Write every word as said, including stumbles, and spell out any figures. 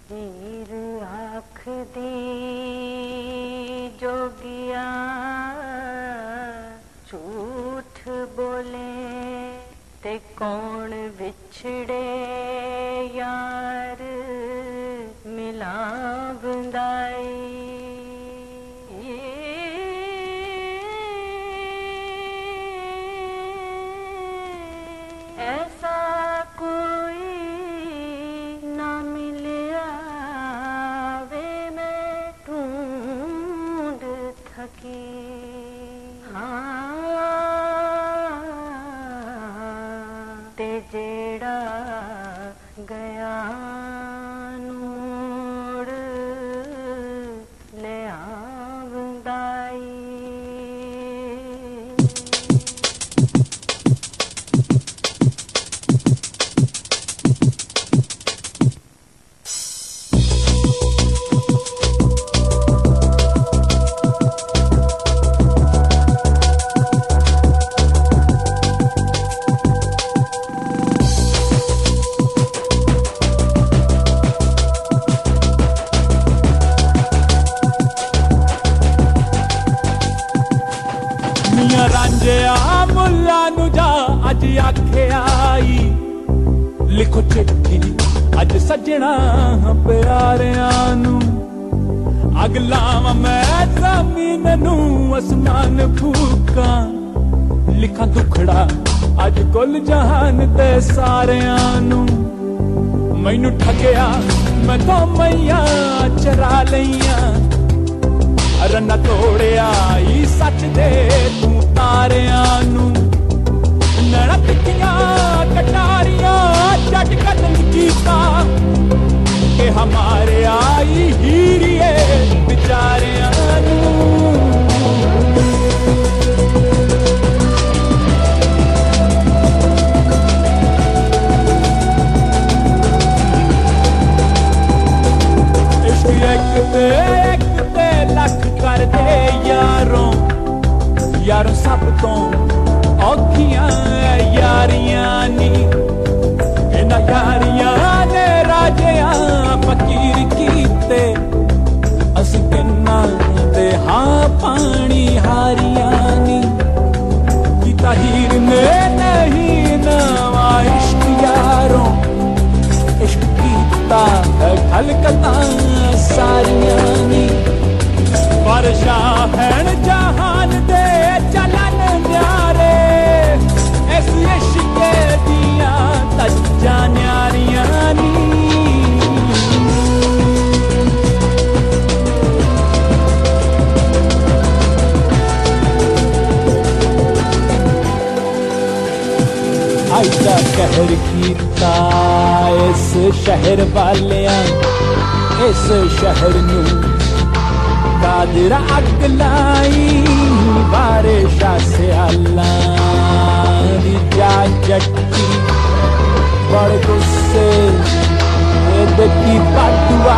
हीर आँख दी जोगिया झूठ बोले ते कौन बिछड़े यार मिलावंदाई। ऐसा कोई ना मिलिया वे मैं ढूंढ थकी। हाँ ते जेड़ा गया नूड़ ले आवंदाई। मुल्ला नु जा अज आखे आई लिखो चिट्ठी अज सजना प्यारिया नू। अगला मैं जमीन नू आसमान फूका लिखा दुखड़ा अज कुल जहान ते सारिया नू। मैनू ठगया मैं तो मैया चरा लिया रन्ना तोड़िया ई सच दे तू तारिया नू। नैना तिक्किया कटारिया जट कतल कीता के हमारे आई हीरिए बेचारिया नू। इश्क एक ते एक ते लख कर दे यारों यारों सब तो औखियां यारियां नी। इन्हां यारियां ने राजियां फकीर कीते असीं किन्ना दे हाँ पानी हारियां नी। कीता हीर ने नहीं नवा इश्क यारों इश्क कीता खलकतां सारियां नी। पर शाहन जहान दे चलन न्यारे इस इश्क दिया तज्जा न्यारियां नी। आइदा कहर कीता इस शहर वालियां इस शहर नू कादिर अग लाई बारिशा स्याला दी जा जट्टी बड़ गुस्से देखी पाटुआ